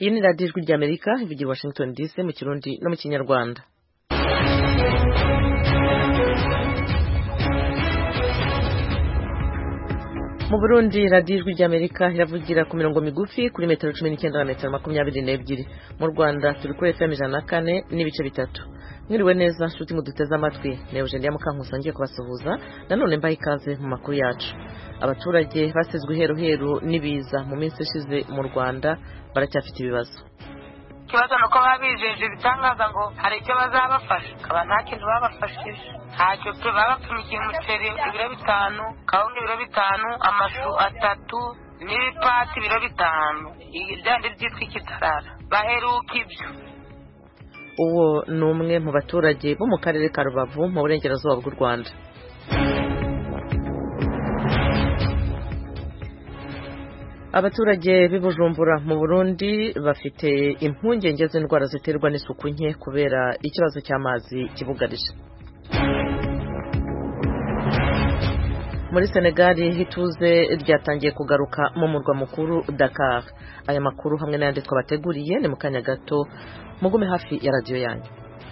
iyi ni radiyo ijwi ry'Amerika ivugira Washington DC mu Kirundi no mu Kinyarwanda. Mu Burundi radiyo ijwi ry'Amerika iravugira ku mirongo migufi kuri metero 19 na metero 22. Mu Rwanda turi kuri FM 104 n'ibice bitatu. Mwiriwe neza nshuti muduteze amatwi, ne Eugenia Mukankusa ngiye kubasuhuza nanone mbaye ikaze mu makuru yacu. Abaturage basizwe heru n'ibiza mu minsi ishize mu Rwanda baracyafite ibibazo. Kibazo nuko babijeje bitangaza ngo hari icyo bazabafasha, kaba nta kintu babafashije. Ntacyo babapfunyikiye umuceri ibiro 5, kawunga ibiro 5, amashu 3 n'ibipati ibiro 5. Ibyandi byitwa ikitarara baheruka ibyo. Uwo ni umwe mu baturage bo mu karere ka Rubavu mu burengerazuba bw'u Rwanda. Abaturage b'Ibujumbura mu Burundi bafite impungenge z'indwara ziterwa n'isuku nke kubera ikibazo cy'amazi kibugarije. Muri Senegal ituze ryatangiye kugaruka mu murwa mukuru Dakar. Aya makuru hamwe n'ayandi twabateguriye ni mu kanya gato, mugume hafi ya radio yanyu.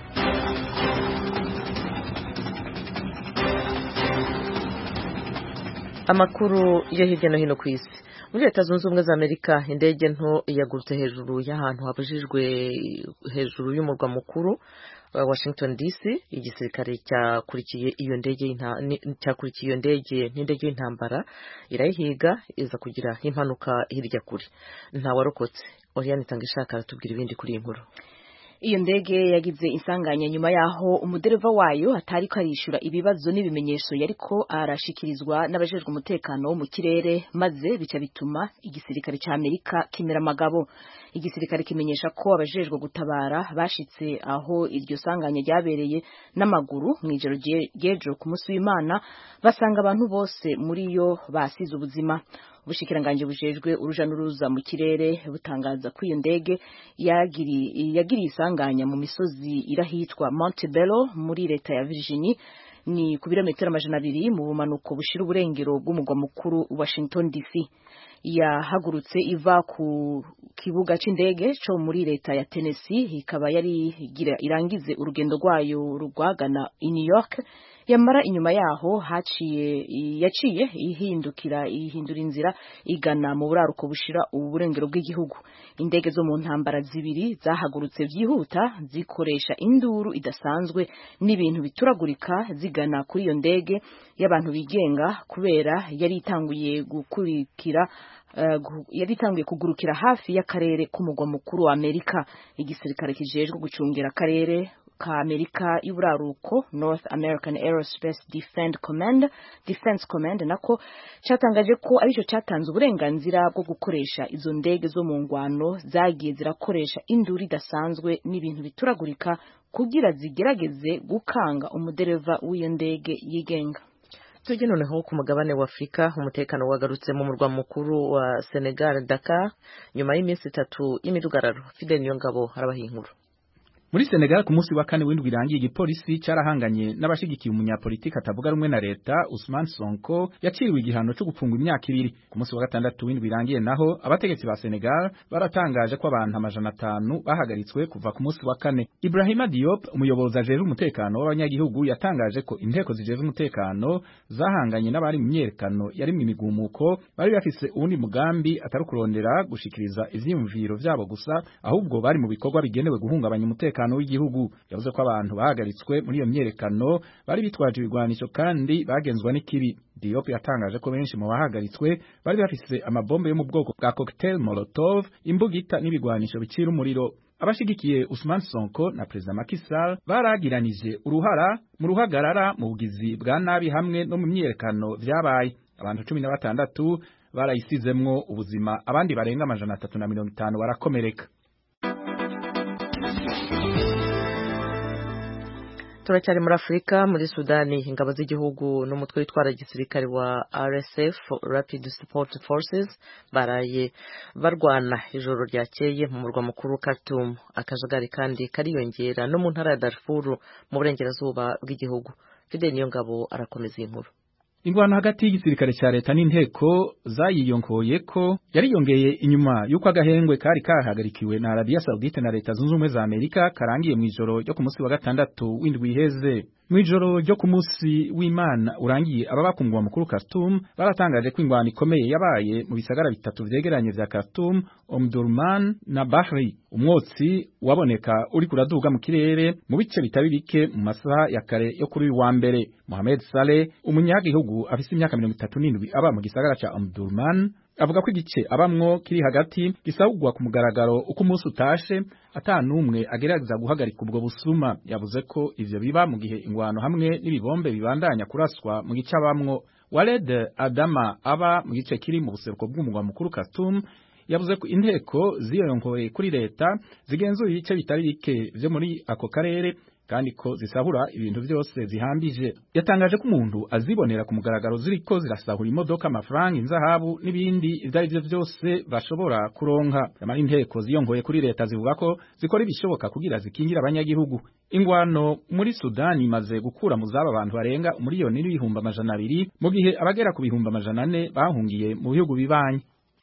Amakuru yo hirya no hino ku isi. Muri Leta Zunze Ubumwe za Amerika indege nto yagurutse hejuru y'ahantu habujijwe hejuru y'umurwa mukuru Washington DC. Igisirikare cyakurikiye iyo ndege n'indege y'intambara irayihiga iza kugira impanuka hirya kure. Nta warokotse. Oriane Tangishaka aratubwira ibindi kuri iyi nkuru. Iyo ndege yagize insanganya nyuma yaho umudereva wayo atari karishura ibibazo n'ibimenyesho yariko arashikirizwa n'abajejwe umutekano wo mu kirere, maze bica bituma igisirikare ca Amerika kimera amagabo. Igisirikare kimenyesha ko abajejwe gutabara bashitse aho iryo sanganya ryabereye n'amaguru mw'ijoro ryejo ku munsi w'Imana, basanga abantu bose muri yo basize ubuzima. Ubushikiranganje bujejwe uruja n'uruza mu kirere butangaza ko iyo ndege yagiriye isanganya mu misozi irahitwa Montebello muri leta ya Virginia, ni ku birometero 200 mu bumanuko bushira uburengero bw'umugwa mukuru Washington DC. Yahagurutse iva ku kibuga c'indege cyo muri leta ya Tennessee, ikaba yari irangize urugendo rwayo rugwagana i New York. Yamara inyuma yaho yaciye ihindura inzira igana mu buraruko bushira uburengero bw'igihugu. Indege zo mu ntambara zibiri zahagurutse vyihuta zikoresha induru idasanzwe n'ibintu bituragurika zigana kuri iyo ndege y'abantu bigenga, kubera yari itanguye kugurukira hafi y'akarere k'umugwa mukuru wa Amerika. Igisirikare kijejwe gucungira akarere ka Amerika y'uburaruko North American Aerospace Defense Command nako cyatangaje ko arico cyatanze uburenganzira bwo gukoresha izo ndege zo mu ngwano zagiye zirakoresha induru idasanzwe n'ibintu bituragurika kugira zigerageze gukanga umudereva w'iyo ndege yigenga. Tujye noneho ku mugabane wa Afrika. Umutekano wagarutse mu murwa mukuru wa Senegal Dakar nyuma y'iminsi 3 y'imidugararo. Fidel Niyongabo arabaha inkuru. Muri Senegal ku munsi wa kane w'indwi irangiye igipolisi carahanganye n'abashigikiye umunyapolitiki atavuga rumwe na leta Ousmane Sonko yaciriwe igihano cyo gupfungwa imyaka 2. Ku munsi wa gatandatu w'indwi irangiye naho abategetsi ba Senegal baratangaje ko abantu 500 bahagaritswe kuva ku munsi wa kane. Ibrahima Diop, umuyobozi ajejwe umutekano w'abanyagihugu, yatangaje ko inteko zijejwe umutekano zahanganye n'abari mu myerekano yari mu migumuko bari bafise uwundi mugambi atari kurondera gushikiriza ivyiyumviro vyabo gusa, ahubwo bari mu bikorwa bigenewe guhungabanya umutekano w'igihugu. Yavuze ko abantu bahagaritswe muri iyo myerekano bari bitwaje ibigwanisho kandi bagenzwa n'ikibi. Diop yatangaje ko benshi mu bahagaritswe bari bafise amabombe yo mu bwoko bwa cocktail molotov, imbugita n'ibigwanisho bicira umuriro. Abashigikiye Ousmane Sonko na President Macky Sall baragiranije uruhara mu ruhagarara mu bugizi bwa nabi hamwe no mu myerekano vyabaye. Abantu 16 barayisizemwo ubuzima, abandi barenga 350 barakomereka. Turacyari muri Afrika. Muri Sudani ingabo z'igihugu n'umutwe witwara gisirikare wa RSF Rapid Support Forces baraye barwana ijoro ryakeye mu murwa mukuru Khartoum. Akajagari kandi kariyongera no mu ntara ya Darfur mu burengerazuba bw'igihugu. Fidel Niyongabo arakomeza inkuru. ingwano hagati y'igisirikare ca leta n'inteko zayiyonkoye ko yariyongeye inyuma y'uko agahengwe kari kahagarikiwe na Arabia Saudite na leta zunze ubumwe za Amerika karangiye mw'ijoro ryo ku munsi wa gatandatu w'indwi iheze. Mw'ijoro ryo ku munsi w'Imana urangiye ababa ku mugwa mukuru Khartoum baratangaje ko ingwano ikomeye yabaye mu bisagara bitatu vyegeranye vya Khartoum, Omdurman na Bahri. Umwotsi waboneka uri kuraduga mu kirere mu bice bitari bike mu masaha ya kare yo kuri uyu wa mbere. Mohamed Saleh, umunyagihugu afise imyaka 37 aba mu gisagara ca Omdurman, avuga ko igice abamwo kiri hagati gisahurwa ku mugaragaro uko umunsi utashe atanumwe agerageza guhagarika ubwo busuma. Yavuze ko ivyo biba mu gihe ingwano hamwe n'ibibombe bibandanya kuraswa mu gice abamwo. Waled Adama aba mu gice kiri mu buseruko bw'umugwa mukuru Khartoum yavuze ko inteko ziyonkoye kuri leta zigenzuye ibice bitari bike vyo muri ako karere kandi ko zisahura ibintu byose zihambije. Yatangaje ko umuntu azibonera ku mugaragaro ziriko zirasahura imodoka, amafaranga, inzahabu n'ibindi ivyari byo byose bashobora kuronka. Yamara inteko ziyongoye kuri leta zivuga ko zikora ibishoboka kugira zikingira abanyagihugu. Ingwano muri Sudani imaze gukura mu zaba abantu barenga 1,200,000 mu gihe abagera ku 400,000 bahungiye mu bihugu bibanye.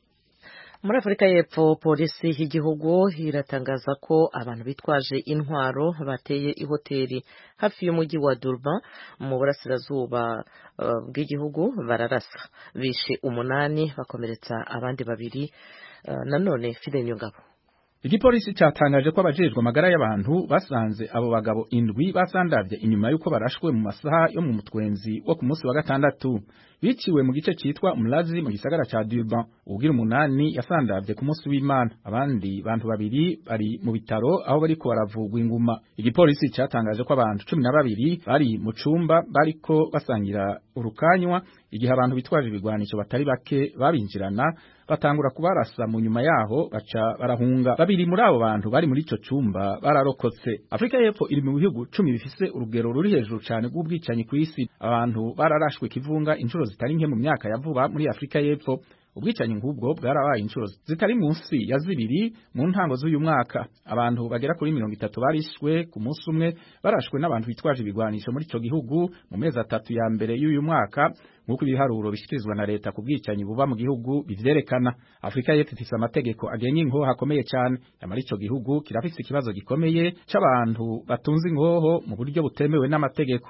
Muri Afurika y'Epfo, polisi y'igihugu iratangaza ko abantu bitwaje intwaro bateye ihoteli hafi y'umujyi wa Durban mu burasirazuba bw'igihugu bararasa, bishe 8 bakomeretsa abandi 2. Nanone Fidel Nyongabo. Igipolisi cyatangaje ko abajejwe amagara y'abantu basanze abo bagabo 7 basandavye inyuma yuko barashwe mu masaha yo mu mutwenzi wo ku munsi wa gatandatu. Biciwe mu gice citwa Umlazi mu gisagara ca Durban. Ugira 8 yasandavye ku munsi w'Imana. Abandi bantu 2 bari mu bitaro aho bariko baravugwa inguma. Igipolisi cyatangaje ko abantu 12 bari mu cumba bariko basangira urukanywa igihe abantu bitwaje ibigwanisho batari bake babinjirana batangura kubarasa. Mu nyuma yaho baca barahunga. 2 muri abo bantu bari muri ico cumba bararokotse. Afrika y'Epfo iri mu bihugu 10 bifise urugero ruri hejuru cyane bw'ubwicanyi ku isi. Abantu bararashwe kivunga inshuro zitari nke mu myaka ya vuba muri Afrika y'Epfo. Ubwicanyi nk'ubwo bwarabaye inshuro zitari munsi ya 2 mu ntango z'uyu mwaka. Abantu bagera kuri 30 barishwe ku munsi umwe barashwe n'abantu bitwaje ibigwanisho muri ico gihugu mu mezi 3 ya mbere y'uyu mwaka, nk'uko ibiharuro bishikirizwa na leta ku bwicanyi buba mu gihugu bivyerekana. Afrika y'Epfo ifise amategeko agenga inkoho akomeye cyane, yamara ico gihugu kirafise ikibazo gikomeye c'abantu batunze inkoho mu buryo butemewe n'amategeko.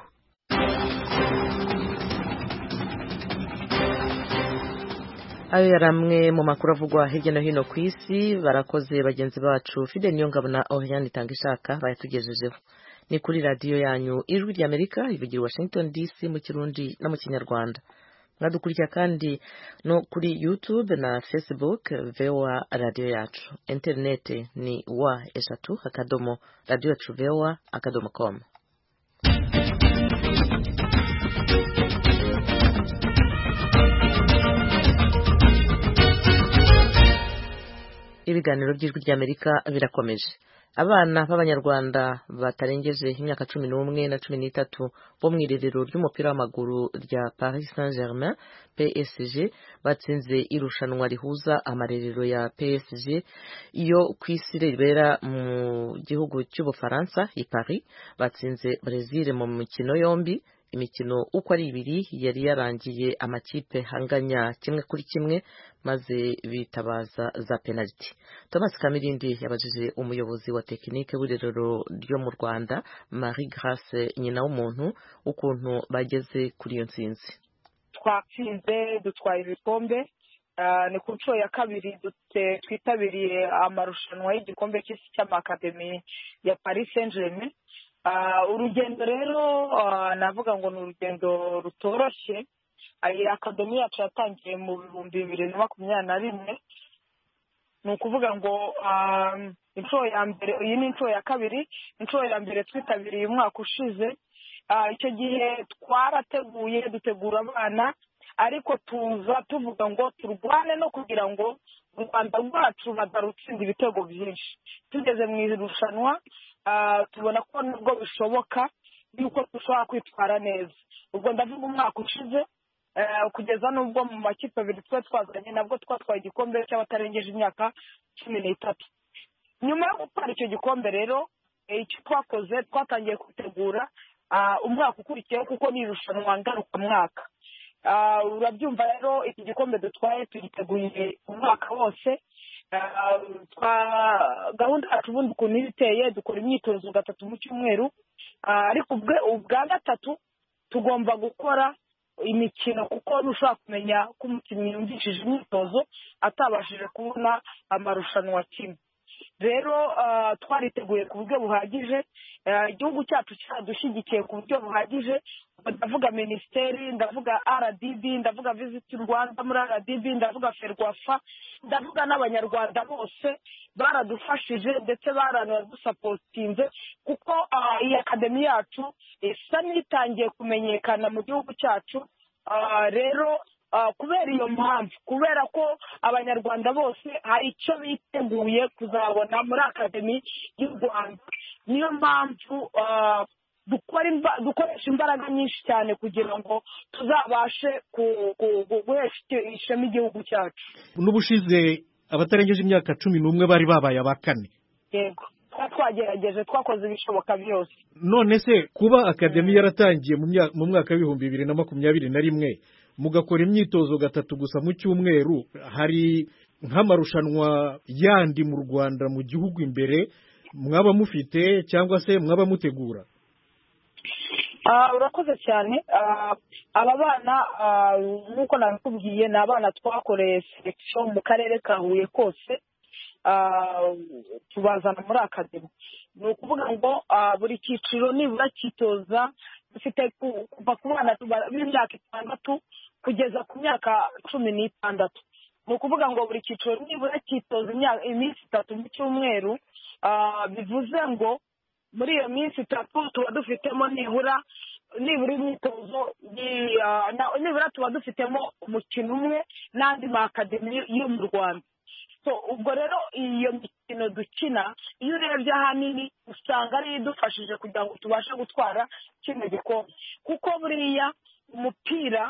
Ayo yaramwe mu makuru avugwa hirya no hino ku isi. Barakoze bagenzi bacu Fidel Nyongabo na Oriane Itangishaka bayatugejejeho. Ni kuri radio yanyu Ijwi ry'Amerika ivugira Washington DC mu Kirundi no mu Kinyarwanda. Mwadukurikira kandi no kuri YouTube na Facebook VOA radio yacu. Internet ni wa3.radio.voa.com. Ibiganiro by'Ijwi ry'Amerika birakomeje. Abana b'Abanyarwanda batarengeje imyaka 11 na 13 bo mw'irerero ry'umupira w'amaguru rya Paris Saint-Germain PSG batsinze irushanwa rihuza amarerero ya PSG iyo kw'isi ribera mu gihugu cy'Ubufaransa i Paris. Batsinze Brazil mu mikino yombi. Imikino uko ari 2 yari yarangiye amakipe hanganya 1-1 maze bitabaza za penalty. Thomas Kamirindi yabajije umuyobozi wa tekinike w'irerero ryo mu Rwanda Marie Grace nyina w'umuntu ukuntu bageze kuri iyo nsinzi. Twatsinze dutwaye ibikombe, ni ku nshuro ya 2 twitabiriye amarushanwa y'igikombe cy'isi cy'amakademi ya Paris Saint-Germain. Urugendo rero navuga ngo ni urugendo rutoroshye. Iyi akademi yacu yatangiye mu 2021. Ni ukuvuga ngo inshuro ya mbere, iyi ni inshuro ya 2. Inshuro ya mbere twitabiriye umwaka ushize. Icyo gihe twarateguye dutegura abana, ariko tuza tuvuga ngo turwane no kugira ngo u Rwanda rwacu badarutsinda ibitego byinshi. Tugeze mu irushanwa tubona ko nubwo bishoboka yuko dushobora kwitwara neza. Ubwo ndavuga umwaka ushize kugeza nubwo mu makipe 2 twazanye nabwo twatwaye igikombe cy'abatarengeje imyaka 13. Nyuma yo gutwara icyo gikombe rero icyo twakoze twatangiye kwitegura umwaka ukurikiyeho kuko ni irushanwa ngaruka mwaka. urabyumva rero iki gikombe dutwaye tugiteguye umwaka wose. Gahunda yacu ubundi ukuntu iba iteye, dukora imyitozo 3 mu cyumweru, ariko ubwa gatatu tugomba gukora imikino, kuko ntushobora kumenya ko umukinnyi yumvishije imyitozo atabashije kubona amarushanwa kimwe. Rero twariteguye ku buryo buhagije, igihugu cyacu cyadushyigikiye ku buryo buhagije. Ndavuga minisiteri, ndavuga RDB, ndavuga Visit Rwanda muri RDB, ndavuga Ferwafa, ndavuga n'abanyarwanda bose baradufashije ndetse baranadusapotinze, kuko iyi akademi yacu isa n'itangiye kumenyekana mu gihugu cyacu. Rero kubera iyo mpamvu, kubera ko abanyarwanda bose hari icyo biteguye kuzabona muri akademi y'u Rwanda, niyo mpamvu dukoresha imbaraga nyinshi cyane kugira ngo tuzabashe guhesha ishema igihugu cyacu. N'ubushize abatarengeje imyaka 11 bari babaye abakane. Yego, twagerageje, twakoze ibishoboka byose. None se kuba akademi yaratangiye mu mwaka w'ibihumbi 2021 mugakora imyitozo 3 gusa mu cyumweru, hari nk'amarushanwa yandi mu Rwanda mu gihugu imbere mwaba mufite cyangwa se mwaba mutegura? Urakoze cyane. Aba bana nk'uko nabikubwiye, ni abana twakoreye selection mu karere ka Huye kose, tubazana muri akademi. Ni ukuvuga ngo buri cyiciro nibura cyitoza dufite kuva ku bana b'imyaka 6 kugeza ku myaka 16. Ni ukuvuga ngo buri cyiciro nibura cyitoza iminsi 3 mu cyumweru. Bivuze ngo muri iyo minsi 3 tuba dufitemo nibura imyitozo, nibura tuba dufitemo umukino umwe n'andi makademi yo mu Rwanda. Ubwo rero iyo mikino dukina, iyo urebye ahanini usanga ari idufashije kugira ngo tubashe gutwara kino gikombe, kuko buriya umupira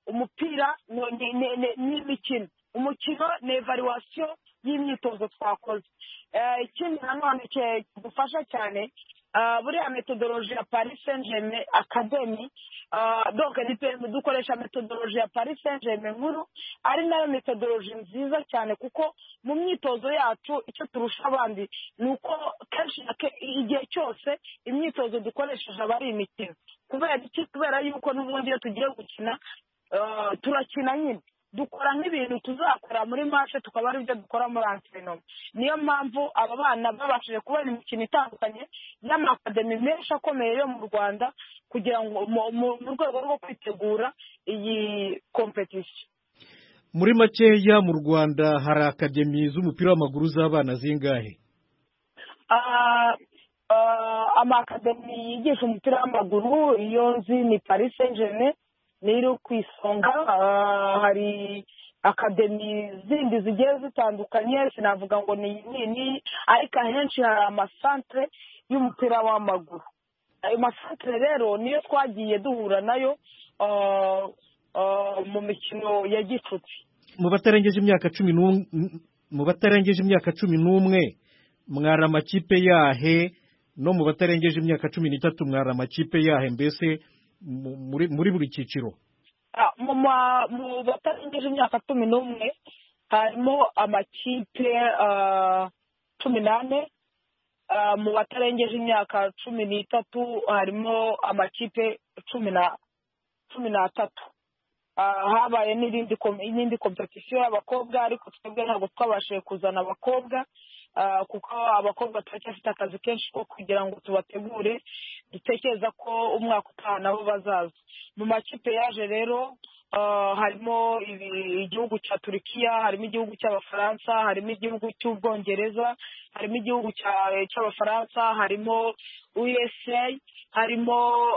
ni imikino, umukino ni evaluation y'imyitozo twakoze. Ikindi nanone kidufasha cyane, buriya metodoloji ya Paris Saint-Germain Academy, donc dukoresha metodoloji ya Paris Saint-Germain nkuru, ari nayo metodoloji nziza cyane, kuko mu myitozo yacu icyo turusha abandi ni uko kenshi igihe cyose imyitozo dukoresheje aba ari imikino. Kubera yuko n'ubundi iyo tugiye gukina turakina nyine, dukora nk'ibintu tuzakora muri match, tukaba ari byo dukora muri entraînement. Niyo mpamvu aba bana babashije kubona imikino itandukanye y'amakademi menshi akomeye yo mu Rwanda, kugira ngo mu rwego rwo kwitegura iyi competition. Muri makeya mu Rwanda hari akademi z'umupira w'amaguru z'abana zingahe? Amakademi yigisha umupira w'amaguru iyo nzi ni Paris Saint-Germain, niri ku isonga. Hari akademi zindi zigiye zitandukanye, sinavuga ngo ni ariko ahenshi hari amasantre y'umupira w'amaguru. Ayo masantre rero niyo twagiye duhura nayo mu mikino ya gicuti. Mu batarengeje imyaka 11 mwara amakipe yahe, no mu batarengeje imyaka 13 mwara amakipe yahe, mbese muri buri cyiciro? Mu batarengeje imyaka 11 harimo amakipe 18, mu batarengeje imyaka 13 harimo amakipe 13. Habaye n'indi competition y'abakobwa, ariko twebwe ntabwo twabashije kuzana abakobwa, kuko abakobwa turacyafite akazi kenshi ko kugira ngo tubategure. Dutekereza ko umwaka utaha nabo bazaza. Mu makipe yaje rero harimo igihugu cya Turkiya, harimo igihugu cy'Abafaransa, harimo igihugu cy'Ubwongereza, harimo igihugu cy'Abafaransa, harimo USA, harimo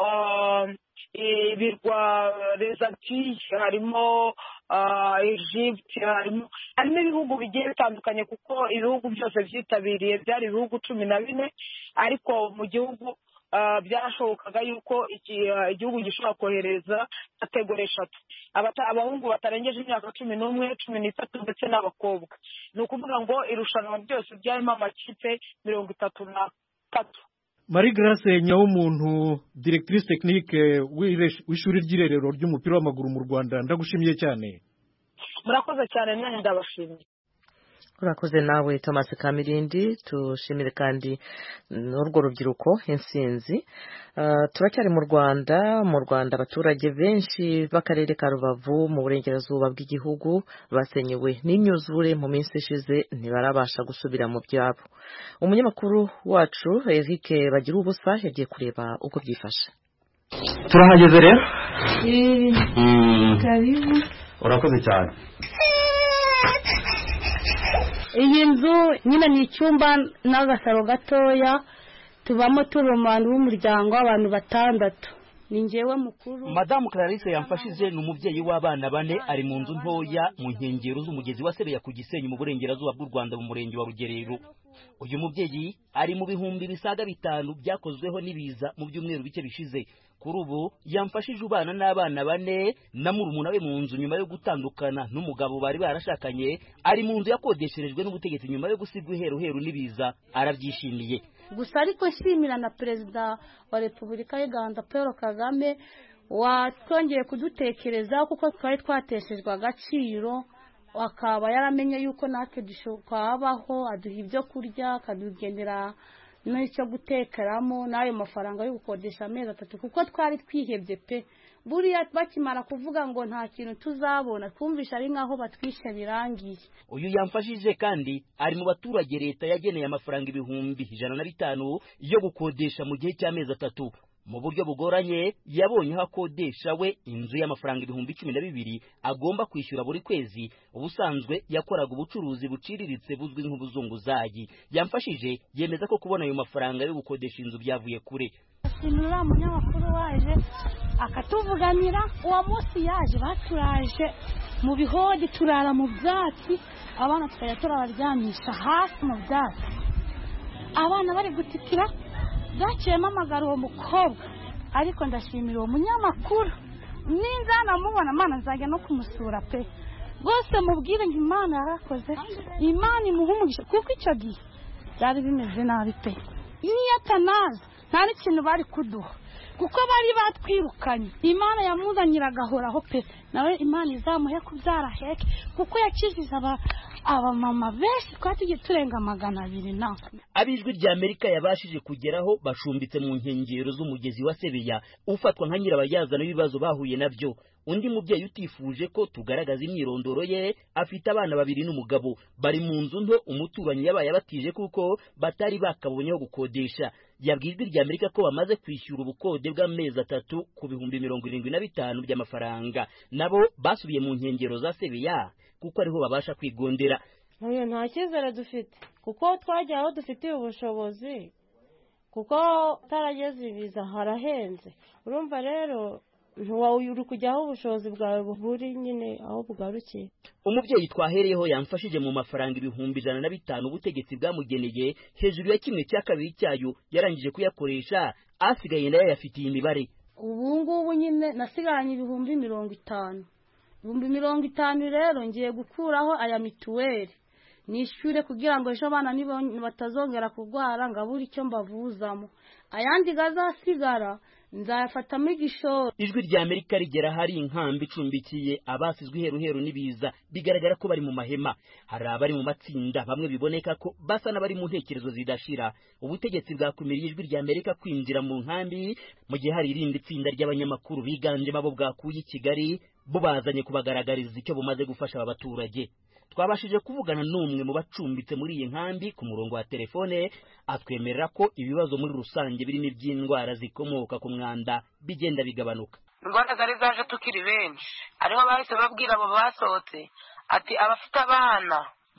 ibirwa Les Antilles, harimo Egypt, harimo ibihugu bigiye bitandukanye, kuko ibihugu byose byitabiriye byari ibihugu 14, ariko mu gihugu byarashobokaga yuko igihugu gishobora kohereza kategori 3, abahungu batarengeje imyaka 11, 13 ndetse n'abakobwa. Ni ukuvuga ngo irushanwa byose byarimo amakipe 33. Marie Grace Nyawumuntu, directrice technique w'ishuri ry'irerero ry'umupira w'amaguru mu Rwanda, ndagushimiye cyane. Murakoze cyane, nanjye ndabashimiye. Urakoze nawe Thomas Kamirindi, tushimire kandi n'urwo rubyiruko insinzi. Turacyari mu Rwanda abaturage benshi b'akarere ka Rubavu mu burengerazuba bw'igihugu basenyewe n'imyuzure mu minsi ishize, ntibarabasha gusubira mu byabo. Umunyamakuru wacu Eric Bagira ubusa yagiye kureba uko byifashe. Turahageze rero. Karibu. Urakoze cyane. Iyi nzu nyine ni icyumba n'agasaro gatoya, tubamo turumana w'umuryango w'abantu 6. Ni njyewe mukuru. Madamu Clarisse yamfashije ni umubyeyi w'abana 4, ari mu nzu ntoya mu nkengero z'umugezi wa Sebeya ku Gisenyi mu burengerazuba bw'u Rwanda mu murenge wa Rugerero. Uyu mubyeyi ari mu bihumbi bisaga 5 byakozweho n'ibiza mu byumweru bike bishize. Kuri ubu yamfashije ubana n'abana 4 na murumuna we mu nzu nyuma yo gutandukana n'umugabo bari barashakanye, ari mu nzu yakodesherejwe n'ubutegetsi nyuma yo gusigwa iheruheru n'ibiza. Arabyishimiye. Gusa ariko nshimira na Perezida wa Repubulika y'u Rwanda Paul Kagame watwongeye kudutekereza, kuko twari twateshejwe agaciro, akaba yaramenye yuko natwe dushokabaho, aduha ibyo kurya, akadugendera n'icyo gutekeramo, n'ayo mafaranga yo gukodesha amezi 3, kuko twari twihebye pe. Buriya bakimara kuvuga ngo nta kintu tuzabona, twumvisha ari nkaho batwishe birangiye. Uyu yamfashije kandi ari mu baturage leta yageneye amafaranga ibihumbi 105 yo gukodesha mu gihe cy'amezi 3. Mu buryo bugoranye yabonye aho akodesha we inzu y'amafaranga ibihumbi 12 agomba kwishyura buri kwezi. Ubusanzwe yakoraga ubucuruzi buciriritse buzwi nk'ubuzunguzayi. Yamfashije yemeza ko kubona ayo mafaranga yo gukodesha inzu byavuye kure. Sinura munyamakuru waje akatuvuganira, uwo munsi yaje baturaje mu bihodi, turara mu byatsi, abana tukajya turabaryamisha hasi mu byatsi, abana bari gutitira. Bwaciyemo amagara uwo mukobwa, ariko ndashimira uwo munyamakuru, ninzana mubona Imana nzajya no kumusura pe. Bose mubwire ngo Imana yarakoze, Imana imuhumugisha, kuko icyo gihe byari bimeze nabi pe. Niyo atanaza nta n'ikintu bari kuduha, kuko bari batwirukanye. Imana yamuzanyira agahoraho pe, nawe Imana izamuhe kubyara heke, kuko yakijije abamama benshi twatugiye turenga 200 na. Abijwi rya Amerika yabashije kugeraho bashumbitse mu nkengero z'umugezi wa Sebeya, ufatwa nka nyirabayazana w'ibibazo bahuye nabyo. Undi mubyeyi utifuje ko tugaragaza imyirondoro ye, afite abana 2 n'umugabo, bari mu nzu nto umuturanyi yabaye abatije kuko batari bakabonyeho gukodesha. Yabwijwe rya Amerika ko bamaze kwishyura ubukode bw'amezi 3 ku bihumbi 75 by'amafaranga. Nabo basubiye mu nkengero za Sebeya kuko ariho babasha kwigondera. Oya, nta cyizere dufite, kuko twajya aho dufitiye ubushobozi, kuko tarageze ibiza harahenze. Urumva rero uri kujyaho ubushobozi bwawe buri nyine aho bugarukiye. Umubyeyi twahereyeho yamfashije mu mafaranga ibihumbi 105 ubutegetsi bwamugeneye, hejuru ya 1/2 cyayo yarangije kuyakoresha, asigaye nayo yafitiye imibare. Ubu ngubu nyine nasiganye ibihumbi 50. Ibihumbi 50 rero ngiye gukuraho aya mituweli nishyure kugira ngo ejo bana batazongera kurwara ngabura icyo mbavuzamo. Ayandi gazasigara nzayafatamo igishoro. Ijwi rya Amerika rigera hari inkambi icumbikiye abasizwe iheruheru n'ibiza, bigaragara ko bari mu mahema. Hari abari mu matsinda, bamwe biboneka ko basa n'abari mu ntekerezo zidashira. Ubutegetsi bwakumiriye Ijwi rya Amerika kwinjira mu nkambi, mu gihe hari irindi tsinda ry'abanyamakuru biganjemo abo bwakuye i Kigali, bo bazanye kubagaragariza icyo bumaze gufasha aba baturage. Twabashije kuvugana n'umwe mu bacumbitse muri iyi nkambi ku murongo wa telefone, atwemerera ko ibibazo muri rusange birimo iby'indwara zikomoka ku mwanda bigenda bigabanuka. Indwara zari zaje tukiri benshi, ariho bahise babwira abo basohotse ati abafite abana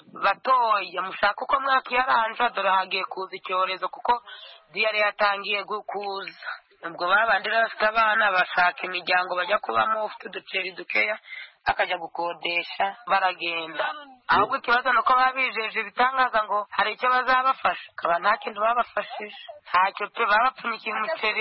batoya mushaka uko mwakiyaranja, dore hagiye kuza icyorezo kuko diyare yatangiye kuza. Ubwo babandi bafite abana bashaka imiryango bajya kubamo, ufite uduceri dukeya akajya gukodesha baragenda. Ahubwo ikibazo nuko babijeje ibitangaza ngo hari icyo bazabafasha, kaba nta kintu babafashije. Ntacyo pe, babapfunyikiye umuceri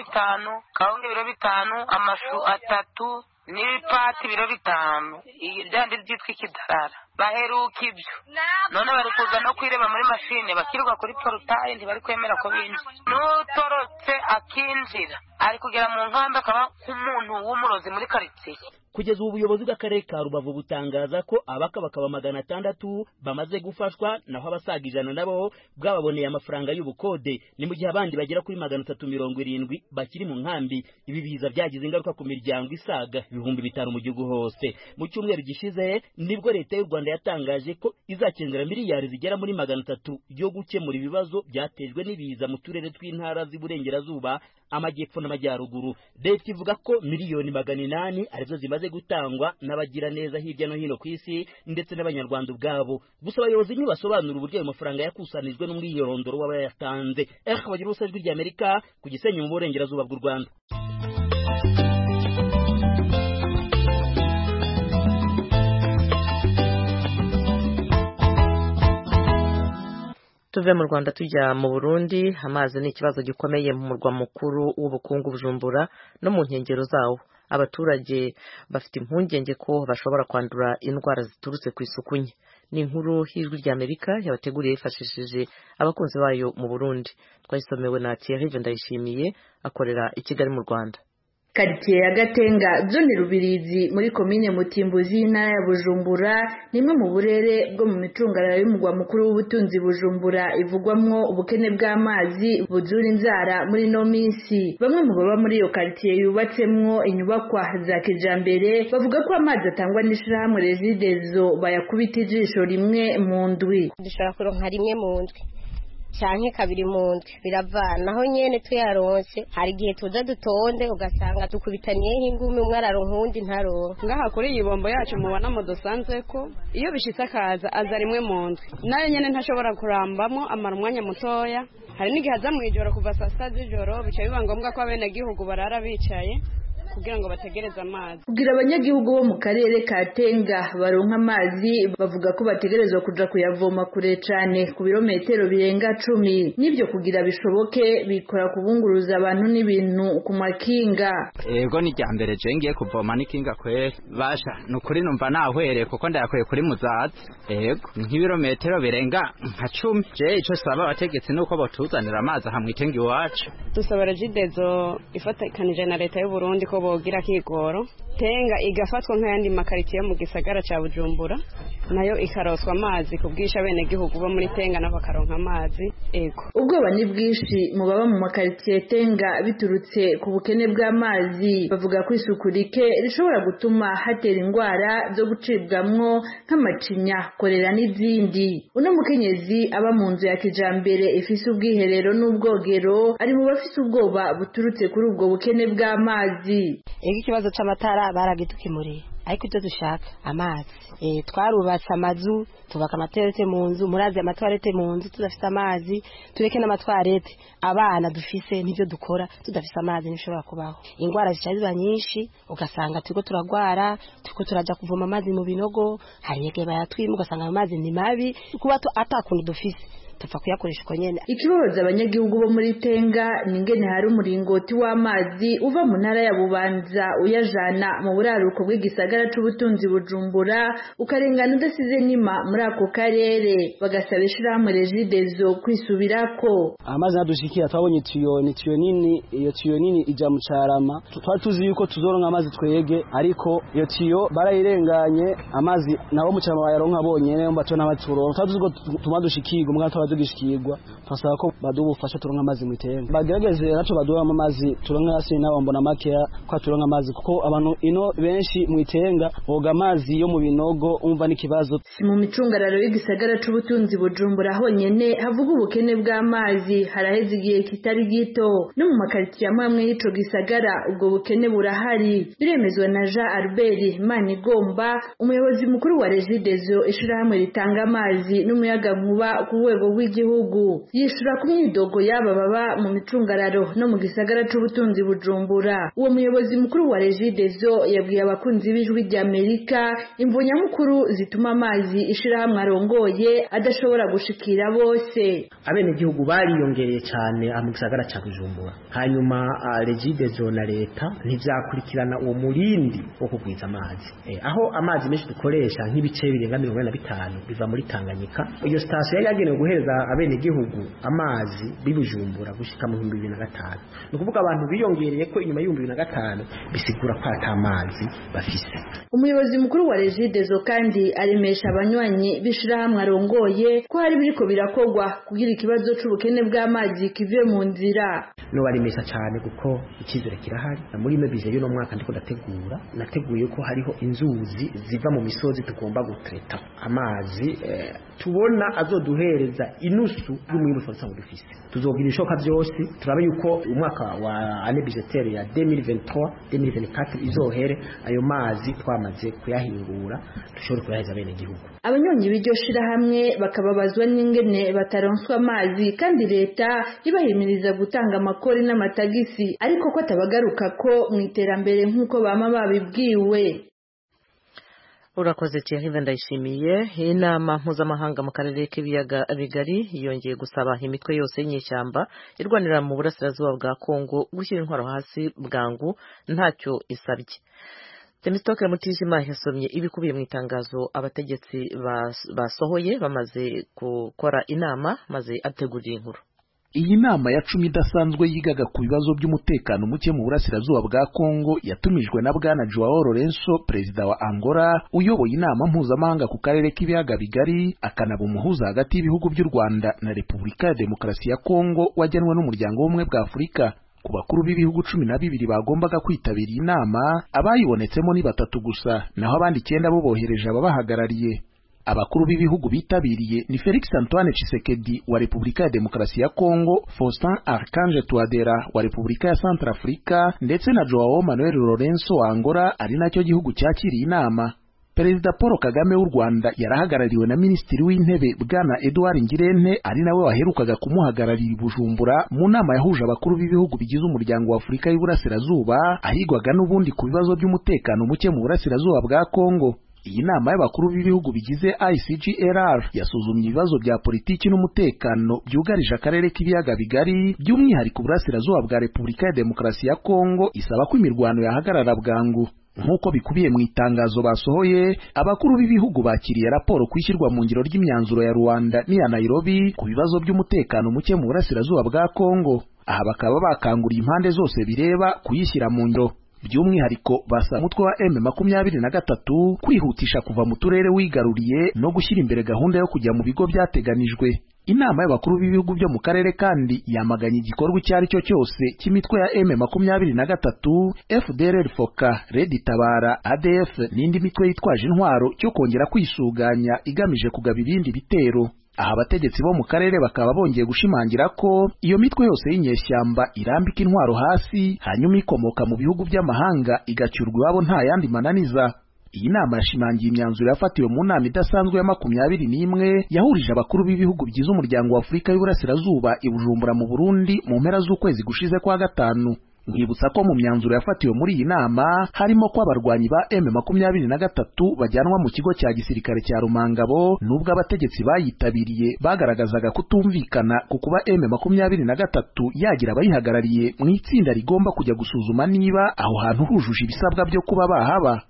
5, kawunga 5, amashu 3 n'ibipati 5, byandi byitwa ikidarara. baheruka ibyo none bari kuza no kwireba muri mashine bakirirwa kuri porutaye ntibari kwemera ko binjira n'utorotse akinjira ari kugera mu nkambi akaba nk'umuntu w'umurozi muri karitsiye. Kugeza ubu ubuyobozi bw'akarere ka Rubavu butangaza ko abakabakaba 600 bamaze gufashwa naho abasaga 100 nabo bwababoneye amafaranga y'ubukode, ni mu gihe abandi bagera kuri 370 bakiri mu nkambi. Ibi biza byagize ingaruka ku miryango isaga 5,000 mu gihugu hose. Mu cyumweru gishize nibwo leta y'u Rwanda yatangaje ko izakendera miliyari zigera muri 300 yo gukemura ibibazo byatejwe n'ibiza mu turere tw'intara z'iburengerazuba, amajyepfo n'amajyaruguru. Leta ivuga ko miliyoni 800 arizo zimaze gutangwa n'abagira neza hirya no hino ku isi ndetse n'abanyarwanda ubwabo. Gusa abayobozi ntibasobanura uburyo ayo mafaranga yakusanijwe n'umwirondoro w'abayatanze. Bagira ubusajwi ry'Amerika ku Gisenyi mu burengerazuba bw'u Rwanda. Tuve mu Rwanda tujya mu Burundi. Amazi ni ikibazo gikomeye mu murwa mukuru w'ubukungu Bujumbura no mu nkengero zawo. Abaturage bafite impungenge ko bashobora kwandura indwara ziturutse ku isuku nke. Ni inkuru y'Ijwi ry'Amerika yabateguriye yifashishije abakunzi bayo mu Burundi. Twayisomewe na Thierry Ndayishimiye akorera i Kigali mu Rwanda. Quartier ya Gatenga zone Rubirizi muri komine Mutimbuzi y'intara ya Bujumbura nimwe mu burere bwo mu micungararo y'umugwa mukuru w'ubutunzi Bujumbura ivugwamwo ubukene bw'amazi buzura inzara muri no minsi. Bamwe mu baba muri iyo quartier yubatsemwo inyubakwa za kijambere bavuga ko amazi atangwa n'ishirahamwe Regideso bayakubita ijisho rimwe mu ndwi. Dushobora kuronka rimwe mu ndwi canke kabiri mu ndwi biravana, naho nyene tuyaronse hari igihe tuza dutonde ugasanga tukubitaniyeho ingumi, umwe araronka uwundi ntaronka. Ngaha kuri iyi bombo yacu mubona mu dusanzwe ko iyo bishitse akaza aza rimwe mu ndwi, nayo nyene ntashobora kurambamwo amara umwanya mutoya. Hari n'igihe aza mw'ijoro kuva saa sita z'ijoro, bica biba ngombwa ko abenegihugu barara bicaye kugira ngo bategereze amazi. Kugira abanyagihugu bo mu karere ka Tenga baronka amazi bavuga ko bategerezwa kuja kuyavoma kure cane ku birometero birenga 10. Nibyo kugira bishoboke bikora kubunguruza abantu n'ibintu ku makinga. Ego ni ryambere je ngiye kuvoma n'ikinga kwere basha nukuri numva nahwere kuko ndayakoye kuri Muzazi. Ego nk'ibirometero birenga nka 10. Je ico saba abategetsi nuko botuzanira amazi hamwe itenga iwacu. Dusaba Regideso ifatakanije na leta y'u Burundi ko bogira kigoro Tenga igafatwa nk'ayandi makaritiye mu gisagara ca Bujumbura, nayo ikaroswa amazi kubwisha bene gihugu bo muri Tenga n'abakaronka amazi. Ego ubwoba ni bwishi mu baba mu makaritiye Tenga biturutse ku bukene bw'amazi. Bavuga ko isuku rike rishobora gutuma hatera indwara zo gucibwamwo nk'amacinya, korera n'izindi. Uno mukenyezi aba mu nzu ya kijambere ifise ubwiherero n'ubwogero ari mu bafise ubwoba buturutse kuri ubwo bukene bw'amazi. Ikibazo c'amatara baragitukimuriye, ariko icyo dushaka amazi. Twarubatse amazu, tubaka amaterete mu nzu, murazi amatwarete mu nzu tudafite amazi, tureke n'amatwarete. Abana dufise nivyo dukora, tudafise amazi nishobora kubaho. Ingwara zicaziba nyinshi, ugasanga turiko turagwara, turiko turaja kuvoma amazi mu binogo, hari yege bayatwima ugasanga amazi ni mabi, kuba atakundi dufise tupfa kuyakoresha uko nyene. Ikibazo abanyagihugu bo muri Tenga ningene hari umuringoti w'amazi uva mu ntara ya Bubanza uyajana mu buraruko bw'igisagara c'ubutunzi Bujumbura ukarengana udasize nima muri ako karere. Bagasaba ishirahamwe Regideso kwisubirako. Amazi nadushikiye twabonye tiyo nini, iyo tiyo nini ija mu Carama. Twari tuzi yuko tuzoronka amazi twege, ariko iyo tiyo barayirenganye, amazi nabo mu Carama bayaronka bonyene mbato n'abaturonka. Twavuze ko tumadushikirwa mugata tugishikirwa, twasaba ko badubufasha turonka amazi mu Tenga. Bagerageze naco baduha amazi turonka hasi nabo mbona makeya kwa turonka amazi, kuko abantu ino benshi mu Tenga boga amazi yo mu binogo umva n'ikibazo. Mu micungararo y'igisagara c'ubutunzi Bujumbura honyene havuga ubukene bw'amazi haraheze igihe kitari gito. No mu makaritiye amwe y'ico gisagara ubwo bukene burahari. Biremezwa na Jean Albert Manigomba, umuyobozi mukuru wa Regideso ishirahamwe ritanga amazi n'umuyaga nkuba ku rwego w'igihugu. Yishura ku myidogo y'aba baba mu micungararo no mu gisagara c'ubutunzi Bujumbura. Uwo muyobozi mukuru wa Regideso yabwiye abakunzi b'ijwi rya Amerika imvo nyamukuru zituma amazi ishirahamwe arongoye adashobora gushikira bose. Abene gihugu bariyongereye cyane mu gisagara ca Bujumbura, hanyuma Regideso na leta ntivyakurikirana uwo murindi wo kugwiza amazi. Aho amazi menshi dukoresha nk'ibice birenga 45 biva muri Tanganyika. Iyo station yari yagenewe guhereza abene gihugu amazi bibujumbura gushika mu 2005. Nukuvuga abantu biyongereye ko inyuma y'u 2005 bisigura ko atamazi bafise. Umuyobozi mukuru wa Regideso kandi aremesha abanywanyi bishirahamwe arongoye ko hari biriko birakogwa kugira ikibazo c'ubukene bw'amazi kive mu nzira. No barimesha cyane kuko ikizere kirahari. Muri mebije y'uno mwaka ndiko nateguye ko hariho inzuzi ziva mu misozi tugomba gutreta amazi tubona azoduhereza inusu y'umwimbu twasanzwe dufise. Tuzogira ishoka byose turabe yuko umwaka wa année budgétaire ya 2023-2024 izohere ayo mazi twamaze kuyahingura dushobora kuyaheza bene gihugu. Abanyonyi b'iryo shirahamwe bakababazwa n'ingene bataronswa amazi kandi leta ibahimiriza gutanga amakori n'amatagisi ariko ko atabagaruka ko mu iterambere nk'uko bama babibwiwe. Urakoze Thierry Ndayishimiye. Inama mpuzamahanga mu karere k'ibiyaga bigari yongeye gusaba imitwe yose y'inyeshyamba irwanira mu burasirazuba bwa Kongo gushyira intwaro hasi bwangu ntacyo isabye. Temistoke Mutijima yasomye ibikubiye mu itangazo abategetsi basohoye bamaze gukora inama maze ategurira inkuru. Iyi nama ya 10 idasanzwe yigaga ku bibazo by'umutekano muke mu burasirazuba bwa Kongo yatumijwe na Bwana Joao Lourenço, perezida wa Angola, uyoboye inama mpuzamahanga ku karere k'ibiyaga bigari, akanaba umuhuza hagati y'ibihugu by'u Rwanda na Repubulika ya Demokarasi ya Kongo wagenwe n'umuryango w'ubumwe bwa Afurika. Ku bakuru b'ibihugu 12 bagombaga kwitabira inama, abayibonetsemo ni 3 gusa, naho abandi 9 bo bohereje ababahagarariye. Abakuru b'ibihugu bitabiriye ni Felix Antoine Tshisekedi wa Repubulika ya Demokarasi ya Kongo, Faustin Archange Touadera wa Repubulika ya Centrafrica ndetse na Joao Manuel Lourenço wa Angola ari nacyo gihugu cyakiriye inama. Perezida Paul Kagame w'u Rwanda yarahagarariwe na Minisitiri w'Intebe Bwana Edouard Ngirente ari nawe waherukaga kumuhagararira Bujumbura mu nama yahuje abakuru b'ibihugu bigize umuryango wa Afurika y'Iburasirazuba ahigwaga n'ubundi ku bibazo by'umutekano muke mu burasirazuba bwa Kongo. Iyi nama y'abakuru b'ibihugu bigize ICGLR yasuzumye ibibazo bya politiki n'umutekano byugarije akarere k'ibiyaga bigari by'umwihariko burasirazuba bwa Repubulika ya Demokarasi ya Kongo, isaba ko imirwano yahagarara bwangu. Nk'uko bikubiye mu itangazo basohoye, abakuru b'ibihugu bakiriye raporo kwishyirwa mu ngiro ry'imyanzuro ya Rwanda n'iya Nairobi ku bibazo by'umutekano muke mu burasirazuba bwa Kongo. Aha bakaba bakanguriye impande zose bireba kuyishyira mu ngiro. By'umwihariko basa umutwe wa M23 kwihutisha kuva mu turere wigaruriye no gushyira imbere gahunda yo kujya mu bigo byateganijwe. Inama y'abakuru b'ibihugu byo mu karere kandi yamaganye igikorwa icyo ari cyo cyose cy'imitwe ya M23, FDLR Foka, Red Tabara, ADF n'indi mitwe yitwaje intwaro cyo kongera kwisuganya igamije kugaba ibindi bitero. Aha abategetsi bo mu karere bakaba bongeye gushimangira ko iyo mitwe yose y'inyeshyamba irambika intwaro hasi hanyuma ikomoka mu bihugu by'amahanga igacyurwa iwabo nta yandi mananiza. Iyi nama yashimangiye imyanzuro yafatiwe mu nama idasanzwe ya 21 yahurije abakuru b'ibihugu bigize umuryango wa Afurika y'Iburasirazuba i Bujumbura mu Burundi mu mpera z'ukwezi gushize kwa gatanu. Nkibutsa ko mu myanzuro yafatiwe muri iyi nama harimo ko abarwanyi ba M23 bajyanwa mu kigo cya gisirikare cya Rumangabo, nubwo abategetsi bayitabiriye bagaragazaga kutumvikana ku kuba M23 yagira abayihagarariye mu itsinda rigomba kujya gusuzuma niba aho hantu hujuje ibisabwa byo kuba bahaba.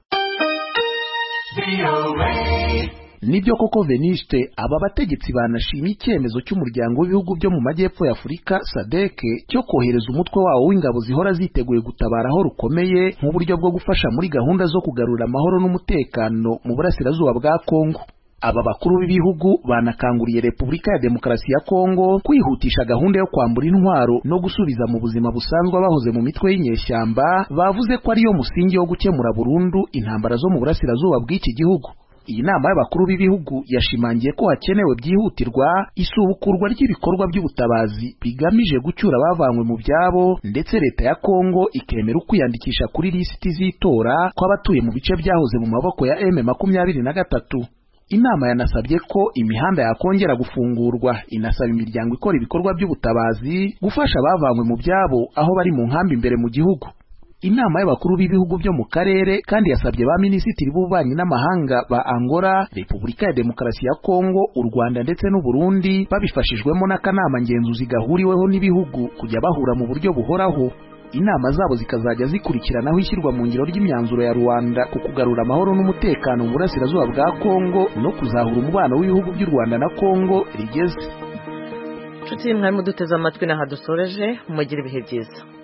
Nibyo koko Veniste, aba bategetsi banashimye icyemezo cy'umuryango w'ibihugu byo mu majyepfo ya Afurika SADC cyo kohereza umutwe wawo w'ingabo zihora ziteguye gutabara aho rukomeye nk'uburyo bwo gufasha muri gahunda zo kugarura amahoro n'umutekano mu burasirazuba bwa Kongo. Aba bakuru b'ibihugu banakanguriye Repubulika ya Demokarasi ya Kongo kwihutisha gahunda yo kwambura intwaro no gusubiza mu buzima busanzwe abahoze mu mitwe y'inyeshyamba, bavuze ko ariyo musingi wo gukemura burundu intambara zo mu burasirazuba bw'iki gihugu. Iyi nama y'abakuru b'ibihugu yashimangiye ko hakenewe byihutirwa isubukurwa ry'ibikorwa by'ubutabazi bigamije gucyura abavanywe mu byabo, ndetse leta ya Kongo ikemera ukwiyandikisha kuri lisiti z'itora kw'abatuye mu bice byahoze mu maboko ya M23. Inama yanasabye ko imihanda yakongera gufungurwa, inasaba imiryango ikora ibikorwa by'ubutabazi gufasha abavanywe mu byabo aho bari mu nkambi imbere mu gihugu. Inama y'abakuru b'ibihugu byo mu karere kandi yasabye ba minisitiri b'ububanyi n'amahanga ba Angola, Repubulika ya Demokarasi ya Kongo, u Rwanda ndetse n'u Burundi babifashijwemo n'akanama ngenzuzi gahuriweho n'ibihugu kujya bahura mu buryo buhoraho. Inama zabo zikazajya zikurikiranaho ishyirwa mu ngiro ry'imyanzuro ya Rwanda ku kugarura amahoro n'umutekano mu burasirazuba bwa Kongo no kuzahura umubano w'ibihugu by'u Rwanda na Kongo rigeze. Nshuti mwari muduteze amatwi na hadusoreje, mugire ibihe byiza.